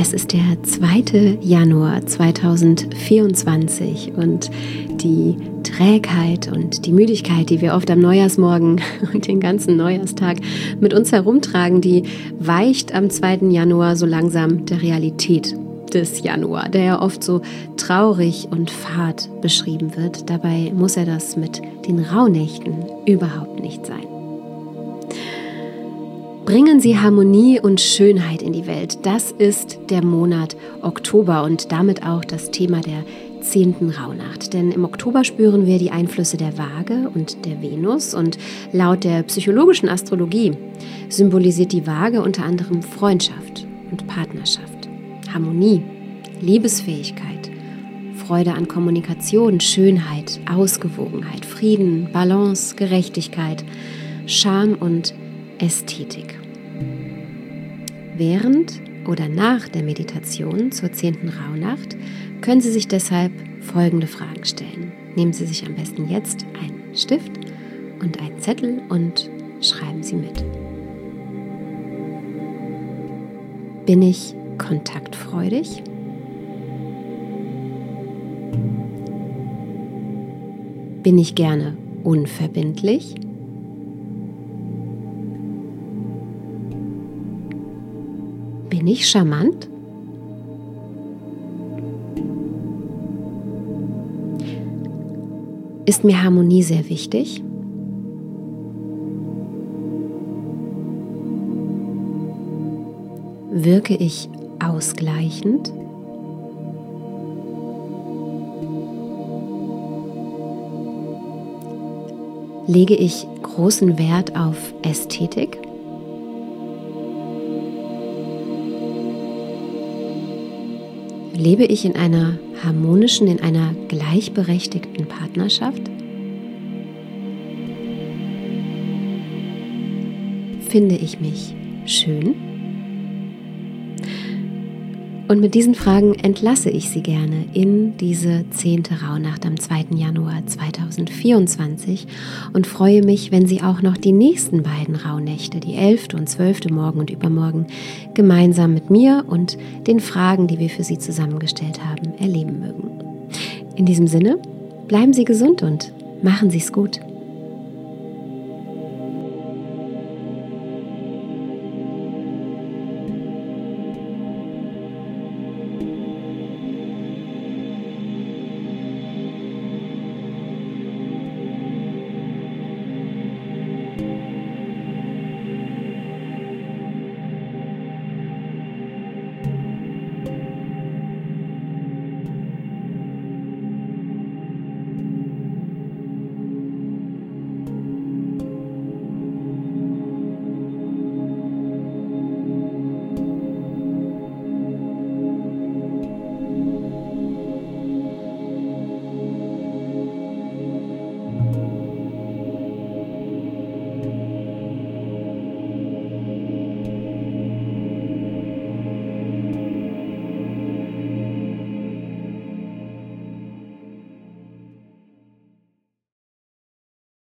Es ist der 2. Januar 2024 und die Trägheit und die Müdigkeit, die wir oft am Neujahrsmorgen und den ganzen Neujahrstag mit uns herumtragen, die weicht am 2. Januar so langsam der Realität des Januar, der ja oft so traurig und fad beschrieben wird. Dabei muss er das mit den Rauhnächten überhaupt nicht sein. Bringen Sie Harmonie und Schönheit in die Welt. Das ist der Monat Oktober und damit auch das Thema der 10. Rauhnacht. Denn im Oktober spüren wir die Einflüsse der Waage und der Venus und laut der psychologischen Astrologie symbolisiert die Waage unter anderem Freundschaft und Partnerschaft, Harmonie, Liebesfähigkeit, Freude an Kommunikation, Schönheit, Ausgewogenheit, Frieden, Balance, Gerechtigkeit, Charme und Ästhetik. Während oder nach der Meditation zur 10. Rauhnacht können Sie sich deshalb folgende Fragen stellen. Nehmen Sie sich am besten jetzt einen Stift und einen Zettel und schreiben Sie mit. Bin ich kontaktfreudig? Bin ich gerne unverbindlich? Bin ich charmant? Ist mir Harmonie sehr wichtig? Wirke ich ausgleichend? Lege ich großen Wert auf Ästhetik? Lebe ich in einer harmonischen, in einer gleichberechtigten Partnerschaft? Finde ich mich schön? Und mit diesen Fragen entlasse ich Sie gerne in diese 10. Rauhnacht am 2. Januar 2024 und freue mich, wenn Sie auch noch die nächsten beiden Rauhnächte, die 11. und 12. morgen und übermorgen, gemeinsam mit mir und den Fragen, die wir für Sie zusammengestellt haben, erleben mögen. In diesem Sinne, bleiben Sie gesund und machen Sie es gut.